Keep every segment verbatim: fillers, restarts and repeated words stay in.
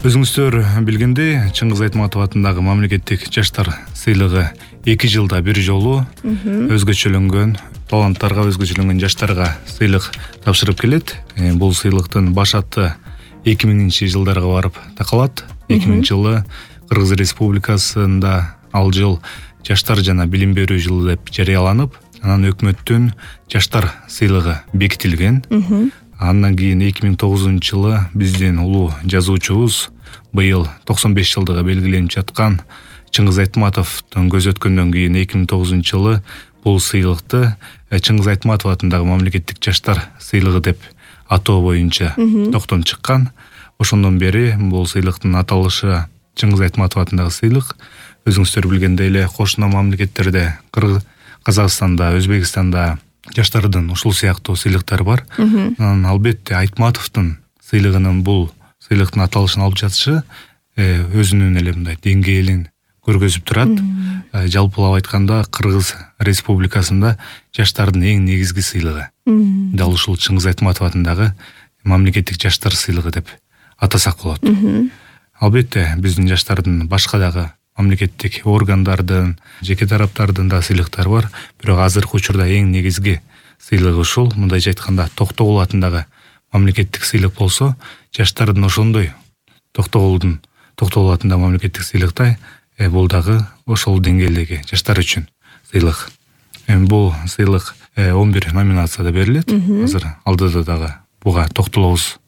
Өзүңүздөр билгендей, Чыңгыз Айтматов атындагы мамлекеттик жаштар сыйлыгы эки жылда бир жолу өзгөчөлөнгөн таланттарга, өзгөчөлөнгөн жаштарга сыйлык тапшырып келет. Бул сыйлыктын баш аты эки миңинчи жылдарга барып такалат. эки миңинчи жылы Кыргыз Республикасында ал жыл жаштар жана билим берүү жылы деп жарыяланып, анан өкмөттүн жаштар сыйлыгы бекитилген. Андан кийин эки миң тогузунчу жылы биздин улуу жазуучубуз быйыл токсон беш жылдыгы белгиленип жаткан Чыңгыз Айтматовдон көз өткөндөн кийин эки миң тогузунчу жылы бул сыйлыкты Чыңгыз Айтматов атындагы мамлекеттик жаштар сыйлыгы деп атоо боюнча токтон чыккан. Ошондон бери бул сыйлыктын аталышы Чыңгыз Айтматов атындагы сыйлык. Өзүңүздөр билгендей эле кошуна мамлекеттерде, Казакстанда, Өзбекстанда жаштардын ушул сыяктуу сыйлыктары бар. Анан албетте Айтматовдун сыйлыгынын бул сыйлыктын аталышын алып жатышы өзүнүн эле мындай деңгээлин көргөзүп турат. Жалпылап айтканда Кыргыз Республикасында жаштардын эң негизги сыйлыгы. Дал ушул Чыңгыз Айтматов атындагы мамлекеттик жаштар сыйлыгы деп атасак болот. Албетте биздин жаштардын башка дагы мамлекеттик органдардын, жеке тараптардын да сыйлыктары бар. Бирок азыркы учурда эң негизги сыйлыгы ушул. Мындайча айтканда Токтогул атындагы мамлекеттик сыйлык болсо, жаштардын ошондой Токтогулдун Токтогул атындагы мамлекеттик сыйлыктай бул дагы ошол деңгээлдеги жаштар үчүн сыйлык. Бул сыйлык он бир номинацияда берилет. Азыр алдыда дагы буга токтолобуз.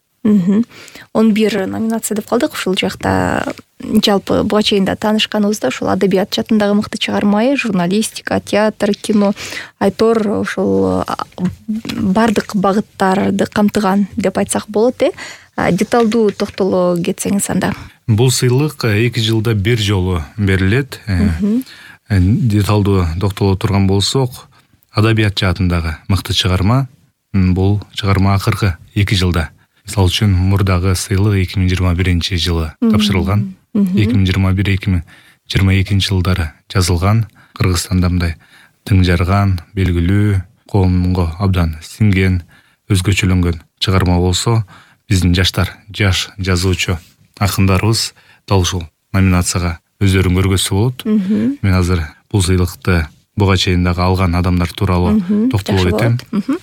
он бир номинация деп калдык. Ушул жакта жалпы буга чейин да таанышканыбызда ушул адабият жаатындагы мыкты чыгарма, журналистика, театр, кино, айтор ушул бардык багыттарды камтыган деп айтсак болот. Э деталдуу токтоло кетсеңиз анда. Бул сыйлык эки жылда бир жолу берилет. Деталдуу токтоло турган болсок, адабият жаатындагы мыкты чыгарма, бул чыгарма акыркы эки жылда. Мисалы үчүн мурдагы сыйлык эки миң жыйырма биринчи жылы тапшырылган. эки миң жыйырма бир эки миң жыйырма экинчи жылдары жазылган. Кыргызстанда мындай тың жарган, белгилүү, коомго абдан сиңген, өзгөчөлөнгөн чыгарма болсо, биздин жаштар, жаш жазуучу акындарыбыз дал ушул номинацияга өздөрүн көргөзсө болот. Мен азыр бул сыйлыкты буга чейин дагы алган адамдар тууралуу токтоло кетем.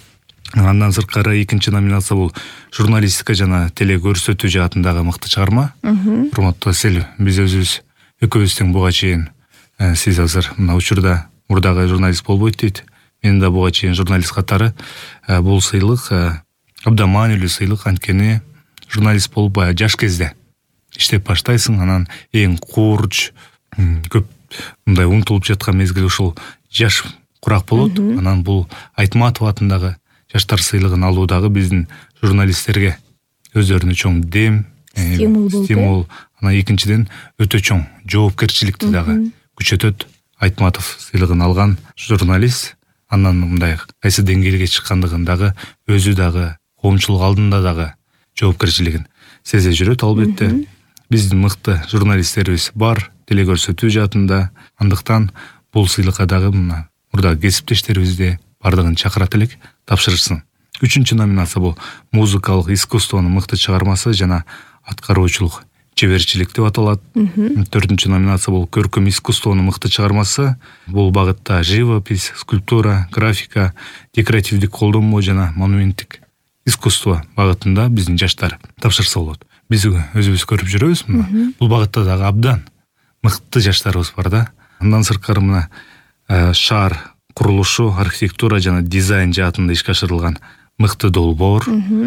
Андан сырткары экинчи номинация бул журналистика жана телекөрсөтүү жаатындагы мыкты чыгарма. Урматтуу Асель, биз өзүбүз экөөбүз тең буга чейин сиз азыр мына учурда мурдагы журналист болбойт дейт. Мен да буга чейин журналист катары бул сыйлык абдан маанилүү сыйлык. Анткени журналист болуп баягы жаш кезде иштеп баштайсың, анан эң курч, көп мындай унутулуп жаткан мезгил ушул жаш курак болот. Анан бул Айтматов атындагы жаштар сыйлыгын алуу дагы биздин журналисттерге өздөрүнө чоң дем, стимул, анан экинчиден өтө чоң жоопкерчиликти дагы күчөтөт. Айтматов сыйлыгын алган журналист андан мындай кайсы деңгээлге чыккандыгын дагы өзү дагы коомчулук алдында дагы жоопкерчилигин сезе жүрөт. Албетте биздин мыкты журналисттерибиз бар телекөрсөтүү жаатында. Андыктан бул сыйлыкка дагы мына мурда кесиптештерибизди бардыгын чакырат элек тапшырышсын. Үчүнчү номинация бул музыкалык искусствонун мыкты чыгармасы жана аткаруучулук чеберчилик деп аталат. Төртүнчү номинация бул көркөм искусствонун мыкты чыгармасы. Бул багытта живопись, скульптура, графика, декоративдик колдонмо жана монументтик искусство багытында биздин жаштар тапшырса болот. Биз өзүбүз көрүп жүрөбүз. Бул багытта дагы абдан мыкты жаштарыбыз бар да. Андан сырткары мына шаар курулушу, архитектура жана дизайн жаатында ишке ашырылган мыкты долбоор,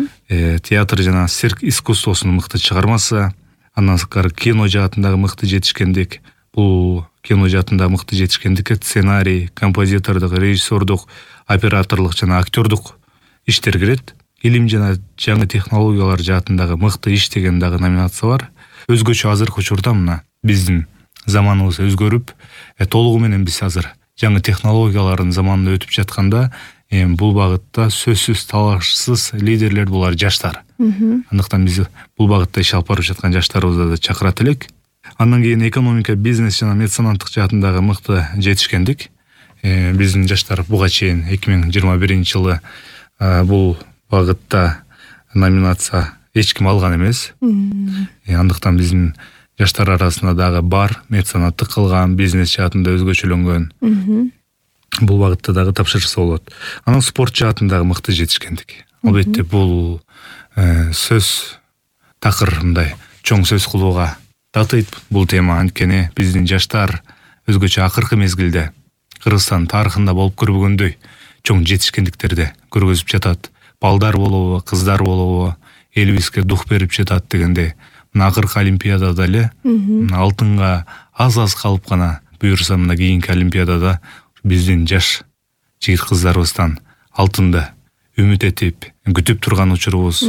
театр жана цирк искусствосунун мыкты чыгармасы. Андан сырткары кино жаатындагы мыкты жетишкендик. Бул кино жаатындагы мыкты жетишкендикке сценарий, композитордук, режиссердук, операторлук жана актёрдук иштер кирет. Илим жана жаңы технологиялар жаатындагы мыкты иштеген дагы номинация бар. Өзгөчө азыркы учурда мына биздин заманыбыз өзгөрүп, толугу менен биз азыр жаңы технологиялардын заманында өтүп жатканда, бул багытта сөзсүз талашсыз лидерлер булар жаштар. Андыктан биз бул багытта иш алып барып жаткан жаштарыбызды да чакырат элек. Андан кийин экономика, бизнес жана меценаттык жаатындагы мыкты жетишкендик. Биздин жаштар буга чейин эки миң жыйырма биринчи жылы бул багытта номинация эч ким алган эмес. Андыктан биздин жаштар арасында дагы бар меценаттык кылган, бизнес жаатында өзгөчөлөнгөн. Бул багытта дагы тапшырса болот. Анан спорт жаатындагы мыкты жетишкендик. Албетте бул сөз такыр мындай чоң сөз кылууга татыйт бул тема. Анткени биздин жаштар өзгөчө акыркы мезгилде Кыргызстан тарыхында болуп көрбөгөндөй чоң жетишкендиктерди көргөзүп жатат. Балдар болобу, кыздар болобу, элибизге дух берип жатат дегенде. Мына акыркы олимпиадада эле алтынга аз-аз калып гана буюрса, мына кийинки олимпиадада биздин жаш жигит кыздарыбыздан алтынды үмүт этип күтүп турган учурубуз.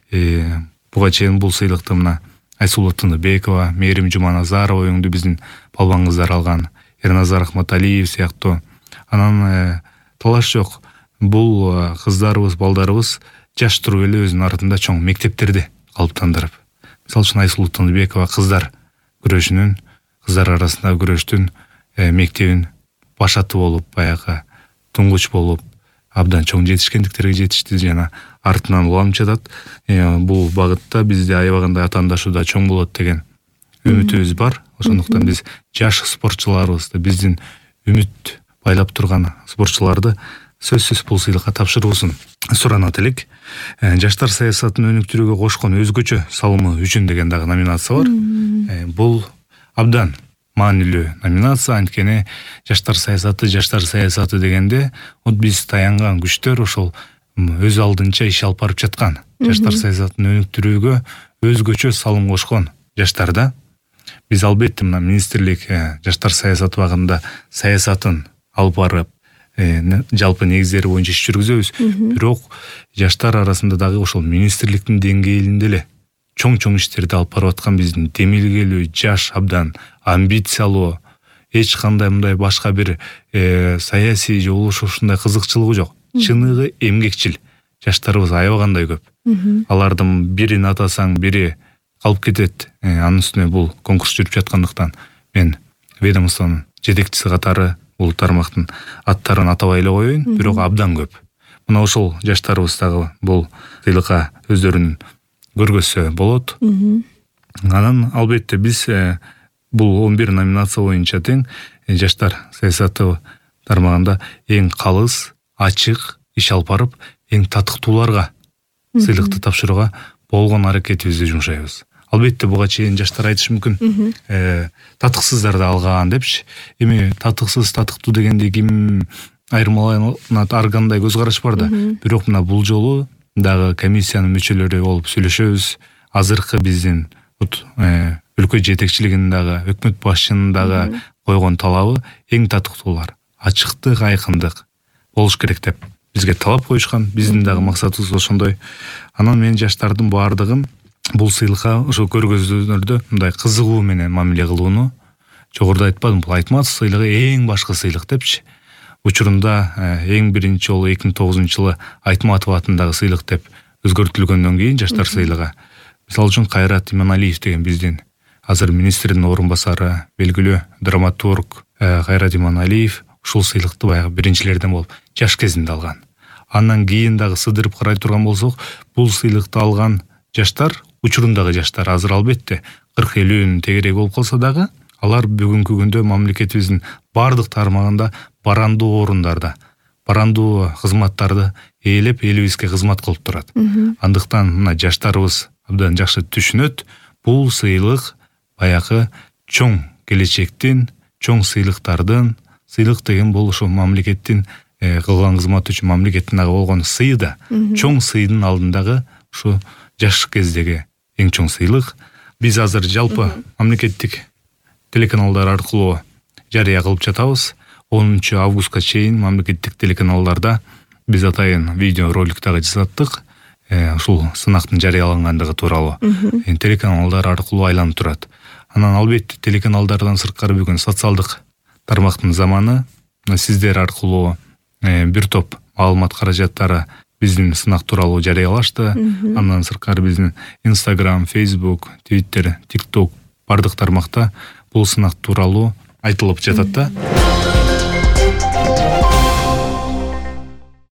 Буга чейин бул сыйлыкты мына Айсулу Тыныбекова, Мээрим Жуманазарова өңдү биздин балбан кыздар алган. Эрназар Ахматалиев сыяктуу. Анан талаш жок. Бул кыздарыбыз, балдарыбыз жаш туруп эле өзүнүн артында чоң мектептерди калыптандырып. Мисалы үчүн Айсулу Тыныбекова кыздар күрөшүнүн, кыздар арасындагы күрөштүн мектебин башаты болуп, баягы туңгуч болуп, абдан чоң жетишкендиктерге жетишти, жана артынан уланып жатат. Бул багытта бизде аябагандай атаандашууда чоң болот деген үмүтүбүз бар. Ошондуктан биз жаш спортчуларыбызды, биздин үмүт байлап турган спортчуларды сөзсүз бул сыйлыкка тапшыруусун суранат элек. Жаштар саясатын өнүктүрүүгө кошкон өзгөчө салымы үчүн деген дагы номинация бар. Бул абдан маанилүү номинация. Анткени жаштар саясаты, жаштар саясаты дегенде вот биз таянган күчтөр ошол өз алдынча иш алып барып жаткан. Жаштар саясатын өнүктүрүүгө өзгөчө салым кошкон жаштарда. Биз албетте мына министрлик жаштар саясаты багында саясатын алып барып, жалпы негиздери боюнча иш жүргүзөбүз. Бирок жаштар арасында дагы ошол министрликтин деңгээлинде эле чоң-чоң иштерди алып барып аткан биздин демилгелүү, жаш, абдан амбициялуу, эч кандай мындай башка бир саясий же ушундай кызыкчылыгы жок. Чыныгы эмгекчил жаштарыбыз аябагандай көп. Алардын бирин атасаң, бири калып кетет. Анын үстүнө бул конкурс жүрүп жаткандыктан мен ведомствонун жетекчиси катары бул тармактын аттарын атабай эле коеюн, бирок абдан көп. Мына ошол жаштарыбыз дагы бул сыйлыкка өздөрүн көргөзсө болот. Анан албетте биз бул он бир номинация боюнча тең жаштар саясаты тармагында эң калыс, ачык иш алып барып, эң татыктууларга сыйлыкты тапшырууга болгон аракетибизди жумшайбыз. Албетте буга чейин жаштар айтышы мүмкүн, татыксыздар да алган депчи. Эми татыксыз, татыктуу дегенде ким айырмаланат, ар кандай көз караш бар да. Бирок мына бул жолу дагы комиссиянын мүчөлөрү болуп сүйлөшөбүз. Азыркы биздин өлкө жетекчилигинин дагы, өкмөт башчынын дагы койгон талабы эң татыктуулар, ачыктык, айкындык болуш керек деп бизге талап коюшкан. Биздин дагы максатыбыз ошондой. Анан мен жаштардын баардыгын бул сыйлыкка ошо көргөзүүлөрдө мындай кызыгуу менен мамиле кылууну, жогоруда айтпадым, бул Айтматов сыйлыгы эң башкы сыйлык депчи. Учурунда эң биринчи жолу эки миң тогузунчу жылы Айтматов атындагы сыйлык деп өзгөртүлгөндөн кийин жаштар сыйлыгы. Мисалы үчүн Кайрат Иманалиев деген биздин азыр министрдин орун басары, белгилүү драматург Кайрат Иманалиев ушул сыйлыкты баягы биринчилерден болуп жаш кезинде алган. Андан кийин дагы сыдырып карай турган болсок, бул сыйлыкты алган жаштар, учурундагы жаштар азыр албетте кырк элүүнүн тегереги болуп калса дагы, алар бүгүнкү күндө мамлекетибиздин бардык тармагында барандуу орундарда, барандуу кызматтарды ээлеп, элибизге кызмат кылып турат. Андыктан мына жаштарыбыз абдан жакшы түшүнөт, бул сыйлык баягы чоң келечектин, чоң сыйлыктардын, сыйлык деген бул ошо мамлекеттин кылган кызматы үчүн мамлекеттин ага болгон сыйы да, чоң сыйдын алдындагы ушу жаш кездеги эң чоң сыйлык. Биз азыр жалпы мамлекеттик телеканалдар аркылуу жарыя кылып жатабыз. онунчу августка чейин мамлекеттик телеканалдарда биз атайын видео ролик дагы жасаттык. Ушул сынактын жарыялангандыгы тууралуу телеканалдар аркылуу айланып турат. Анан албетте телеканалдардан сырткары бүгүн социалдык тармактын заманы, сиздер аркылуу бир топ маалымат каражаттары биздин сынак тууралуу жарыялашты. Андан сырткары биздин Instagram, Facebook, Twitter, TikTok бардык тармакта бул сынак тууралуу айтылып жатат да.